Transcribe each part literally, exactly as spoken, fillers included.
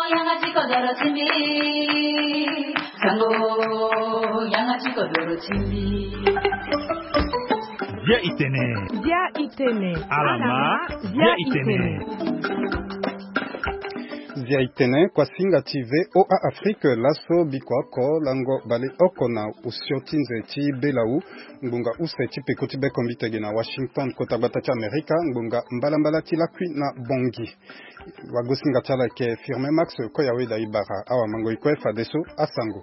양아치 거더러 침비 상고 양아치 거더러 침비 Via Itene. Via Itene. Alama. Via Itene. Via Itene kwa singa tive o a Afrique laso bikwako lango bale okona usiotinze ti belau ngunga use ti pekoti be kombitege na Washington kota bata ti Amerika ngunga mbalambala ti lakui na bongi wagosinga tala ke firme max ko yawe da ibara awa mango ikwe fadeso asango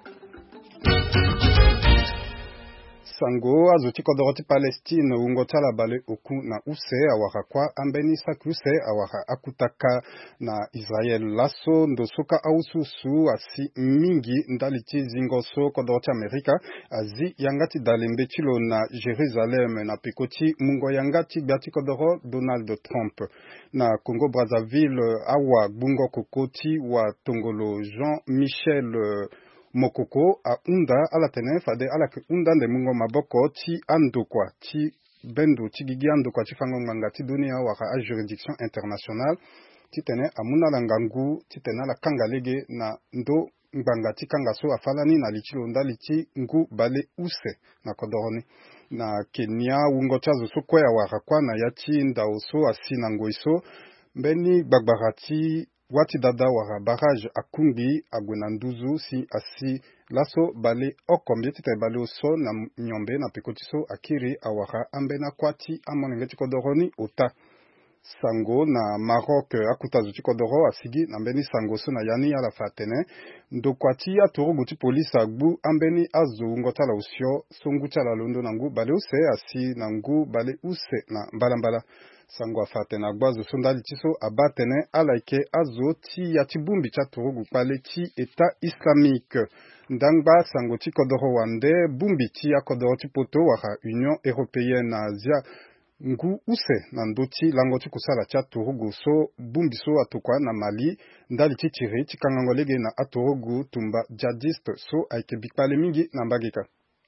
Sango azuti kodoroti Palestine ungo tala bale oku na use awaka kwa ambeni sakuse awaka akutaka na Israel laso ndosoka aususu asi mingi ndaliti zingoso kodoroti Amerika azi yangati dalembe chilo na Jerusalem na pikoti mungo yangati biati kodoro Donald Trump na Congo Brazzaville awa bungo kokoti wa tongolo Jean-Michel Mokoko a unda ala tene fade ala ke unda nde mungo maboko ti andokwa ti bendu ti gigi andokwa ti fango nganga ti dunia waka a juridiction internationale ti tene amuna la ngangu ti tene la kangalege na ndo nganga ti kanga so afalani na lichilo nda liti ngu bale use na kodoroni na Kenya wungo chazo so kwea waka kwa na yati nda oso asina ngoiso mbeni bagbarati wati dada wara barrage akumbi agwenanduzu si asi laso bale okombi tite bale oso na nyombe na pekotiso akiri awara ambena kwati amonengeti kodoroni ota sango na Maroc akutazu ti kodoro asigi na mbeni sango so na yani ala fatene ndokwati atoro guti police agbu ambeni azo ngotala usio songu chala londo nangu bale use asi nangu bale use na mbalambala sango afate na gbazo sondali tiso abatene alaike azo ti ya tibumbi cha turugu pale ti eta islamique ndangba sango ti kodoro wande bumbi ti ya kodoro ti poto waka Union Européenne Asia ngu use na ndoti lango ti kusala cha turugu so bumbi so atokwa na Mali ndali ti tiri ti kangangolege na aturugu tumba jihadiste so aike bikpale mingi na mbagika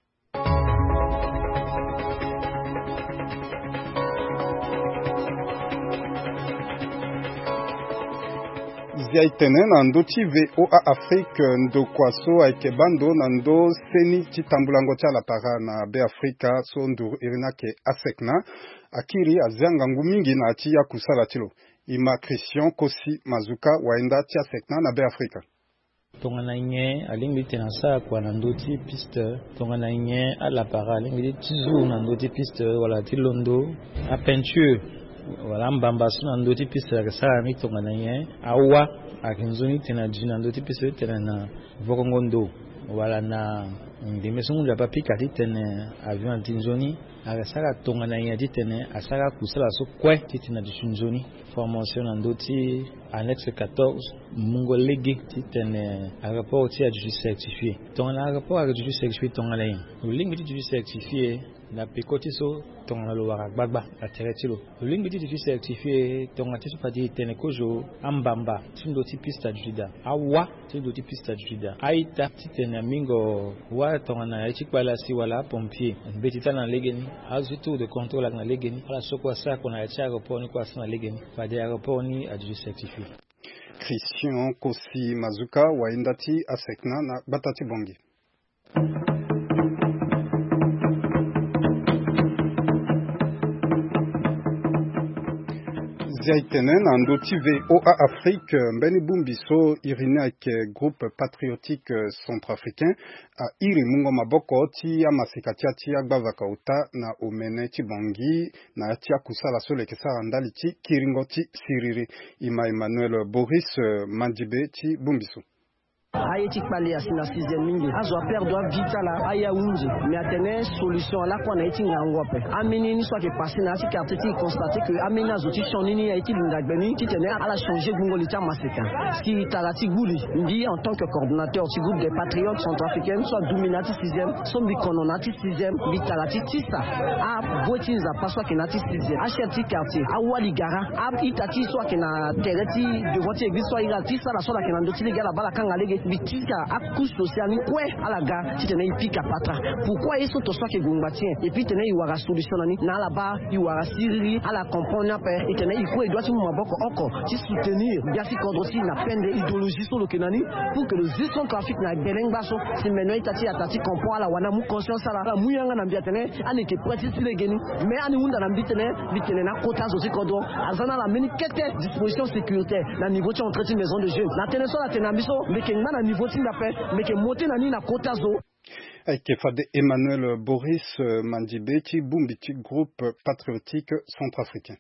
Zia itene na ndo ti ve o a Afrique ndo kwaso aike bando na ndo seni ti tambulango ti ala para na be Afrika so nduru irina ke asekna akiri azianga ngu mingi na ti ya kusala tilo ima Christian Kosi Mazuka waenda ti asekna na be Afrika tongana nye alingi tena sa kwa na ndo ti piste tongana nye ala para alingi ti zu na ndo ti piste wala ti londo a peinture wala mbamba suna ndo ti piste la sala mi tongana nye awa akinzoni tena jina ndo ti piste tena na vokongondo wala na ndime sungu la papika ti tena avion tinzoni aga sala tongana nye ti tena asala kusala so kwe ti tena di sunzoni formation na ndo ti annexe quatorze mungo legi ti tena a rapport ti adjugé certifié tongana a rapport adjugé certifié tongana nye lingi ti adjugé certifié na pekoti so tongana lo waka gbagba atereti lo lingi ti certifié tongana ti so pati tene kojo ambamba ti ndo ti pista juda awa ti ndo ti pista juda aita ti tene mingo wa tongana ya ti kpala si wala pompier mbeti ta na legeni azu tour de contrôle na legeni ala soko sa ko na ya ti aéroport ni ko asina legeni pade aéroport ni adjugé certifié Christian Kosi Mazuka waenda ti asekna na batati bongi Zaitene na ndo ti ve o a Afrique mbeni bumbiso irine avec groupe patriotique centrafricain a iri mungo maboko ti ya masikatia ti ya gbavaka uta na omene ti bongi na ti akusala sole kesara ndali ti kiringo ti siriri ima Emmanuel Boris Mandibe ti bumbiso aye ti kpale asi na sixième mingi azo perdre vita la aya unji mais atene solution la kwa na iti ngangope amini ni soit que passer na ti quartier ti constater que amini azo ti choni ni iti lindagbeni ti tene ala changer gungo lita maseka si talati guli ndi en tant que coordinateur ti groupe des patriotes centrafricains soit dominati sixième so bi kononati sixième bi talati tisa a boiti za paswa ke na ti sixième a chef ti quartier a wali gara a itati soit que na tereti devant ti église soit ira ti sala soit que na ndoti ligala bala kanga lege bi tika a couche sociale ni quoi à la gare ti tene ipika patra pourquoi ils sont soit que gumbatien et puis tene iwara solution nani na la ba iwara siriri à la comprendre pe et tene iko doit ti maboko oko ti soutenir bien si contre aussi na peine de idéologie sur le kenani pour que le gestion trafic na beleng baso si maintenant itati atati comprend à la wana mu conscience à la muyanga na bien tene ani ke pratique le geni mais ani wunda na bitene bitene na quota aussi kodo azana la mini kete disposition sécuritaire na niveau ti entretien maison de jeu na tene so la tene biso mais ke na niveau ti na pe mais ke monter na ni na quota zo Aikefade Emmanuel Boris Mandibeti Bumbiti groupe patriotique centrafricain.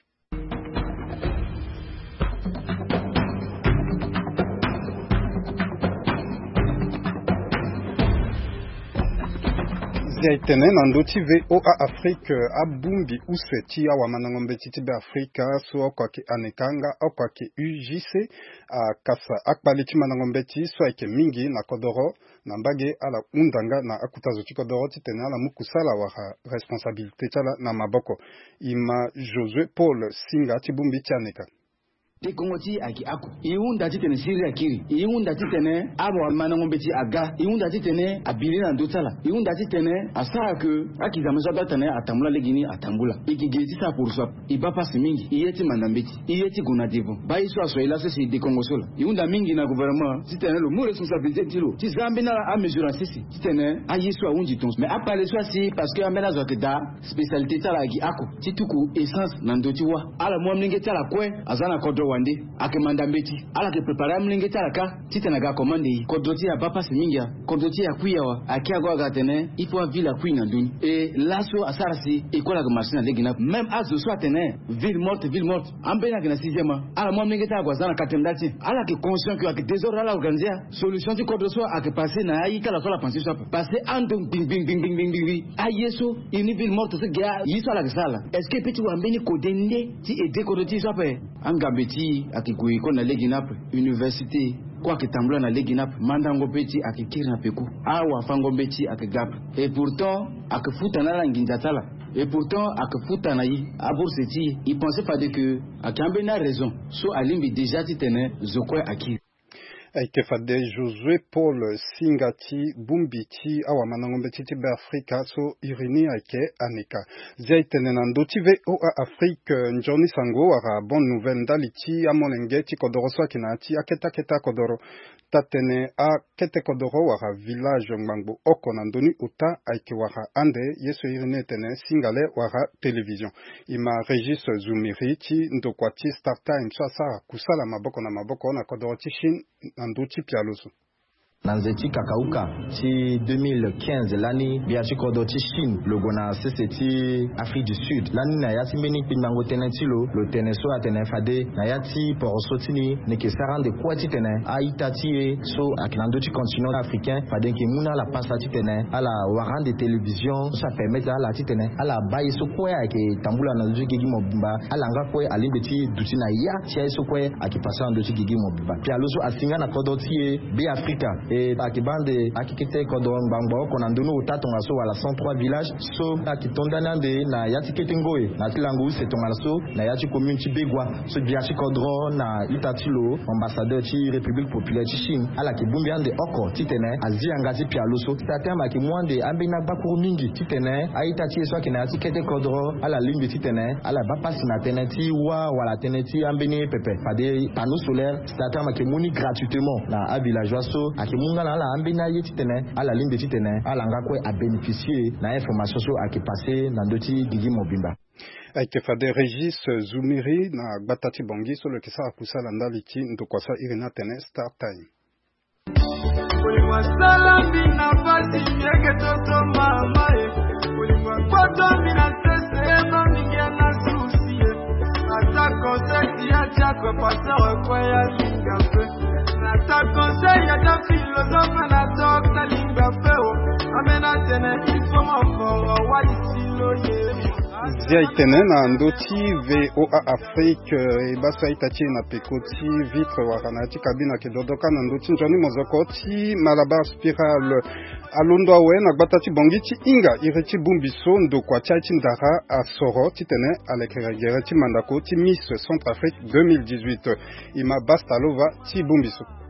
Ziaitene nandoti V O A Afrique abumbi useti awa manangombe titibe Afrika so okwake anekanga okwake U J C a kasa akpaliti manangombe ti so ake mingi na kodoro na mbage ala undanga na akutazo chikodoro titene ala mukusala wa responsabilité tala na maboko ima Josué Paul Singa tibumbi tianeka ti kongoti aki aku iunda titene siri akiri iunda titene abo manangombe ti aga iunda titene abili na ndotala iunda titene asa que akiza mzaba tane atambula legini atambula ikigeti sa poursuap iba pasi mingi iyeti mandambeti iyeti gunadivo baiso asoila se si de kongosola iunda mingi na gouvernement titene lo mo responsabilité tilo ti zambi na a mesure sisi titene ayiso unji tons mais apale so si parce que amena zo ke da spécialité tala aki aku tituku essence na ndoti wa ala mo mlinge tala kwe azana kodo wande akemanda mbeti ala ke prepare mlinge talaka titena ga commande kodoti ya papa simingia kodoti ya kuyawa akiago ga tene ifo villa kuina duni et laso asarasi ikola ga machine legina même azo so tene ville morte ville morte ambena ga na sixième ala mo mlinge talaka zana katemdati ala ke conscient que ak désordre ala organiser solution ti kodoso ak passer na ayi kala so la penser so passer andong bing bing bing bing bing bing ayeso ini ville morte se ga yiso ala ga sala est-ce que petit wambeni kodende ti aider kodoti so pe angambeti akikuyi kona leginap université kwa kitambula na leginap mandango peti akikiri na peku awa fango beti akigap et pourtant akifuta na langinjatala et pourtant akifuta na yi aborseti il pensait pas de que akambe na raison so alimbi déjà titene zokwe akiri Aikefade Josué Paul Singati Bumbiti awa manangombe titibe Afrika so irini ake aneka ziaitene nandoti V O A Afrique njoni sango ara bonne nouvelle ndaliti amolenge ti kodoro so kinati aketa keta kodoro tatene a kete kodoro wara village ngbango oko nandoni uta aike wara ande yeso irini tene singale wara télévision ima Régis Zoumiri ti ndokwati Star Time so asara kusala maboko na maboko na kodoro ti Chine nandoti pialoso Nanzeti Kakauka, ti deux mille quinze, l'année, biachi kodoti Chine, le gona c'est Afrique du Sud. L'année, na yati meni pinango tenentilo, le teneso a tenefade, na yati porosotini, ne ke saran de quoi ti tene, a itati so aknandoti continent africain, fade ke muna la pasati tene, a la waran de télévision, ça permet à la titene, a la baye so kwe a ke tambula na doji gigi mobimba, a la nga kwe a limbeti duti na ya, ti so kwe a ke pasa na doji gigi mobimba. Pi aloso a singa na kodoti be Africa. Et akibande akikete kodon bangbo konandono utatonga so wala cent trois villages so akitondana de na yatikete ngoe na tilangu setonga so na yati commune ti begwa so biachi kodro na itatilo ambassadeur ti République populaire ti Chine ala ki bumbi ande oko titene azianga ti pialoso tatema ki mwande ambena bakuru mingi titene aitati so ki na yatikete kodro ala limbi titene ala bapasi na teneti wa wala teneti ambeni pepe fade panneau solaire tatema ki muni gratuitement na a villageois so aki munga na la ambina yeti tene ala limbe titene ala ngakwe a bénéficier na information so aki passé na ndoti gigi mobimba Aikefade Régis Zoumiri na Batati Bongi so le kisa akusala ndaliti ndokwasa irina tene Star Time Ulimwa salambi na basi yeke toto mama e Ulimwa kwato mina sese ema mingia na susie Ata konseti ya chakwe pasa wakwe ya lingafe Nata conseil ya ta philosophe na docteur linga feo amena tene ifo maforo wa isilo ye Ziaitene na ndoti V O A Afrique e basa itachi na pekoti vitre wakanati kabina kedodoka na ndoti njoni mozokoti Malabar Spiral alundo awe na batati bongiti inga ireti bumbiso ndo kwa chachi ndara asoro titene alekregere ti mandako ti Miss Centrafrique deux mille dix-huit ima Bastalova ti bumbiso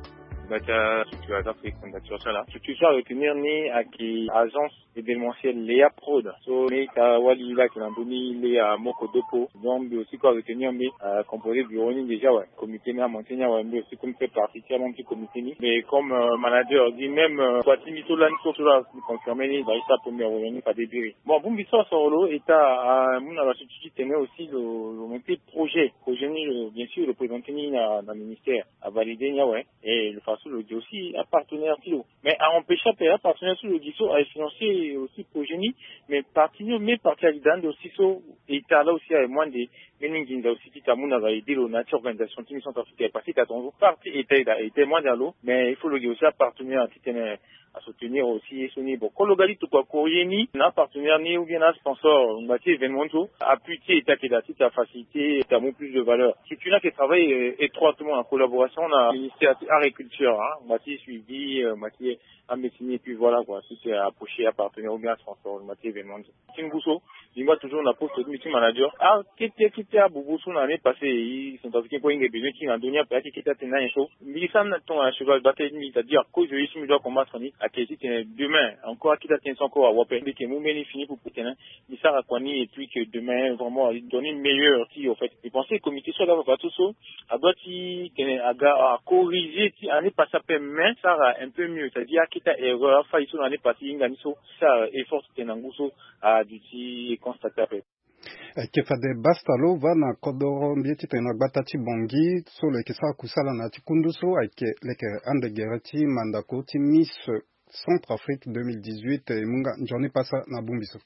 bata structure d'Afrique fondateur ça là structure à retenir ni à qui agence événementielle Léa Prod so mais ta wali là qui l'amboni Léa Moko Dopo donc aussi quoi retenir mais composé bureau ni déjà ouais comité na montagne ouais mais aussi comme fait partie tellement du comité ni mais comme manager dit même quoi timito là sur la confirmer ni dans sa première réunion pas débiri bon bon biso solo eta mon la structure tenait aussi le monter projet projet ni bien sûr le présenter ni dans le ministère à valider ni ouais et le façon le dit aussi un partenaire kilo mais à empêcher un partenaire sur le diso à financer aussi projet ni mais partenaire mais partenaire dans aussi so et là aussi à moins des meaning dans aussi qui t'a mon va aider la nature organisation qui sont africaine parce que ton parti était était moins dans l'eau mais il faut le dire aussi à partenaire qui tenait à soutenir aussi son niveau quand le gali tout quoi courrier ni un partenaire ni ou bien un sponsor on bâti événementiaux appuyer état qui dati ta facilité ta mon plus de valeur si tu n'as qui travaille étroitement en collaboration on a ministère agriculture hein on bâti suivi bâti à médecine et puis voilà quoi si c'est approché à partenaire ou bien à sponsor on bâti événementiaux Tim Bousso dis-moi toujours la poste de meeting manager ah qui était qui était à Bouboussou l'année passée ils sont africains pour une besoin qui en donné après qui était tenant un show mais ça ton un cheval bataille c'est-à-dire que je suis me dois combattre ni à qui c'était demain encore qui t'atteint encore à Wapé mais que mon meni fini pour putain mais ça raconter et puis que demain vraiment donner une meilleure qui en fait je pensais comité soit là pas tout ça à doit qui à corriger qui année passée après mais ça un peu mieux c'est-à-dire qui t'a erreur failli sur l'année passée ngani so ça effort tenanguso à duty constater après kefade bastalo vana kodoro mbieti tena batati bongi so le kisa kusala na tikunduso ake leke ande gerati mandako ti Miss Centrafrique deux mille dix-huit et munga njoni pasa na bumbiso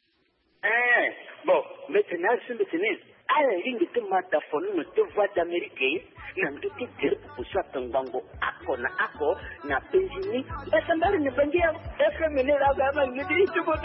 eh bon maintenant c'est maintenant à la ligne de mataphone no te voix d'Amérique na nduti dire pour soit tangango ako na ako na penzini basa mbali ne bangia efemene la gama ngidi tuboto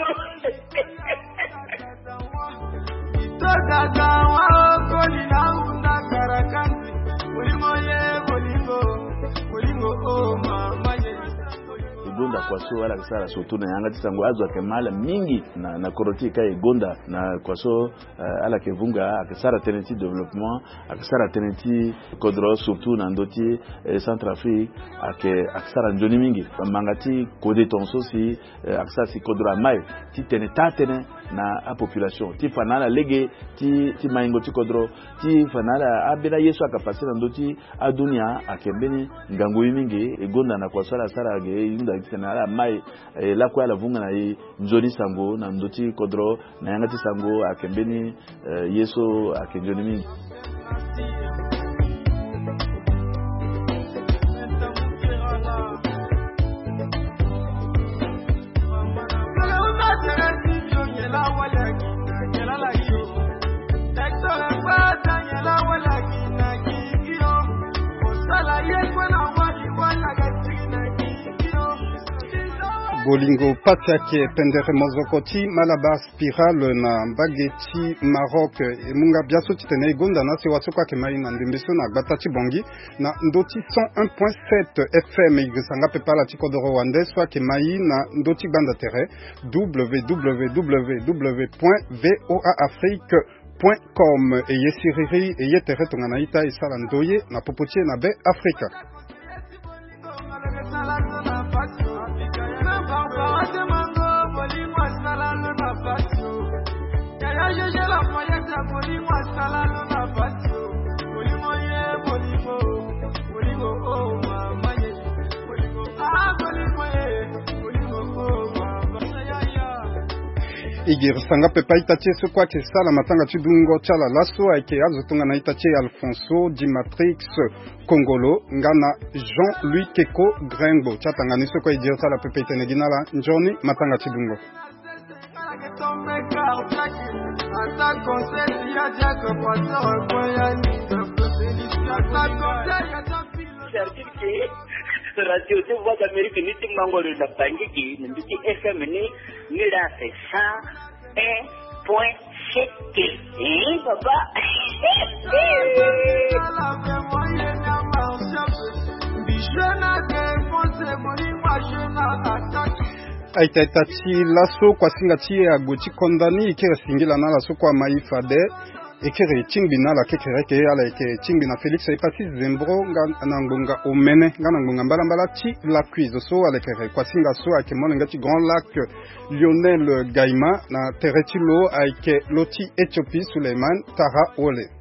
Togaga wa kolina unda karakanti Bolimo ye bolimo Bolimo oh mama ye Gonda kwa so ala kisara so tuna yanga tisango azwa kemala mingi na na koroti kai gonda na kwa so uh, ala kevunga akisara teneti development akisara teneti kodro surtout na ndoti eh, Centrafrique ake akisara njoni mingi mangati kode tonso si eh, akisara si kodro mai ti teneta tene na a population ti fanala lege ti ti maingo ti kodro ti fanala abela yesu akapasi na ndoti adunia akembeni ngango mingi e gonda na kwa sala sara ge yunda tenala mai e, la kwa la vunga na i njoni sango na ndoti kodro na yangati sango akembeni e, yesu akenjoni mingi Bolingo Patiake Pendere Mozokoti Malabar Spiral na Bageti Maroc e munga biaso titene gonda na se wasuka kemai na ndembeso na batati bongi na ndoti cent un point sept F M igisanga pepala tiko de Rwanda swa kemai na ndoti banda terre w w w point voa afrique point com e yesiriri e yetere tonganaita isala ndoye na popotie na be Afrika Igir sanga pepa itache so kwa ke sala matanga tudungo chala laso ake azotunga na itache Alfonso Di Matrix Kongolo ngana Jean-Louis Keko Grengo chatanga ni so kwa igir sala pepa itene ginala njoni matanga tudungo Radio de Voix d'Amérique ni timangolo na bangiki ndiki F M ni ni la c'est cent un point sept eh baba aita itati laso kwa singati ya goti kondani ikira singila na laso kwa maifade ekere Chingbina la kekereke ala eke Chingbina Felix epasi zembro nga ngonga omene nga ngonga mbala mbala ti la quiz so ala kere kwasinga so ake monenga ti Grand Lac Lionel Gaima na teretilo ake Loti Ethiopie Suleiman Tara Ole